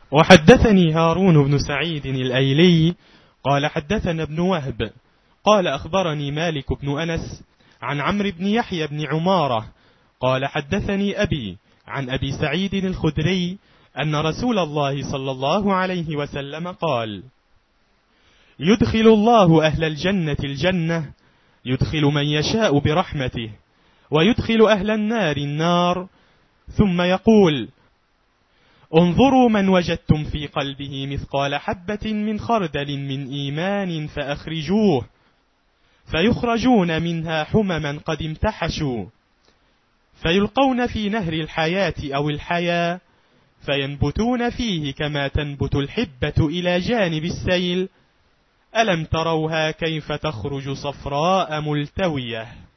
وحدثني هارون بن سعيد الأيلي قال حدثنا ابن وهب قال أخبرني مالك بن أنس عن عمرو بن يحيى بن عمارة قال حدثني أبي عن أبي سعيد الخدري أن رسول الله صلى الله عليه وسلم قال: يدخل الله أهل الجنة الجنة، يدخل من يشاء برحمته، ويدخل أهل النار النار، ثم يقول: انظروا من وجدتم في قلبه مثقال حبة من خردل من إيمان فأخرجوه، فيخرجون منها حمما قد امتحشوا، فيلقون في نهر الحياة أو الحياة، فينبتون فيه كما تنبت الحبة إلى جانب السيل. ألم تروها كيف تخرج صفراء ملتوية.